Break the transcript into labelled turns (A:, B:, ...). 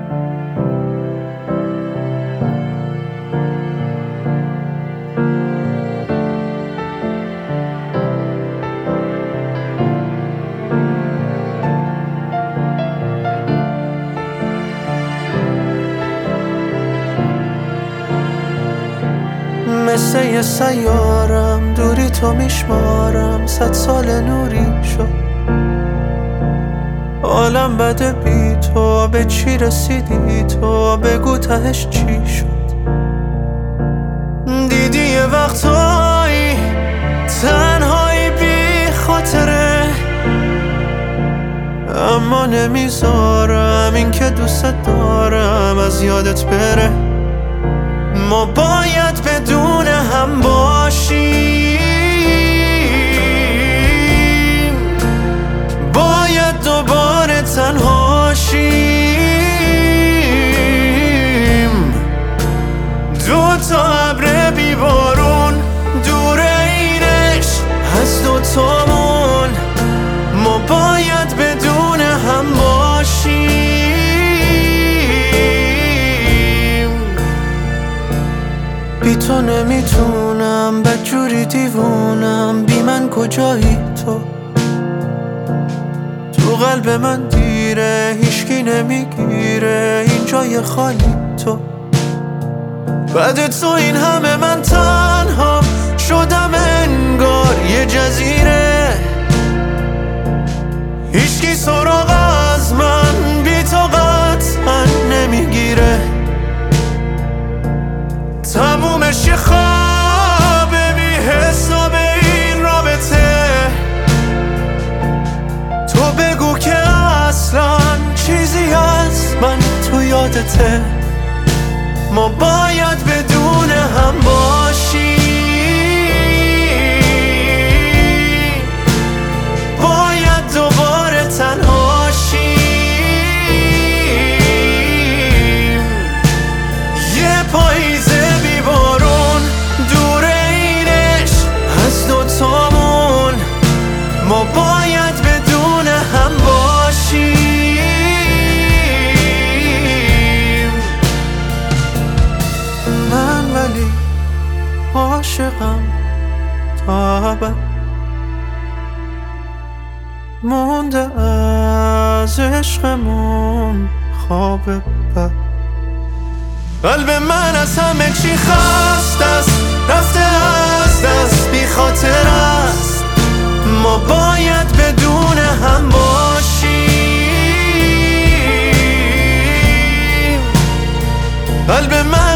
A: مثل یه سیارم دوری تو میشمارم، 100 سال نوری شد عالم بده بی تو. به چی رسیدی تو؟ بگو تهش چی شد؟ دیدی یه وقتایی تنهایی بی خاطره، اما نمیذارم این که دوست دارم از یادت بره. ما باید بدون هم باشیم، باید دوباره تنها شیم. دو تا ابر بی بارون دور اینش از دوتامون. ما باید بدون هم باشیم. بی تو نمیتونم، بدجوری دیوونم. بی من کجایی تو؟ تو قلب من دیره، هیچکی نمیگیره این جای خالی تو. بعد تو این همه من تنها شدم انگار یه جزیره. هیچکی سراغ از من بی تو قطعا نمیگیره. تمومش یه خوابه بی حساب این رابطه. تو بگو که اصلا چیزی از من تو یادته. ما باید بدون هم باشیم، باید دوباره تنها شیم. یه پاییزه بی بارون دور اینش از دوتامون. ما باید بدون هم باشیم. من ولی عاشقم تا ابد، مونده از عشقمون خواب بد. قلب من از همه چی خسته است، رفته از دست بی خاطر است. ما باید بدون هم باشیم. قلب من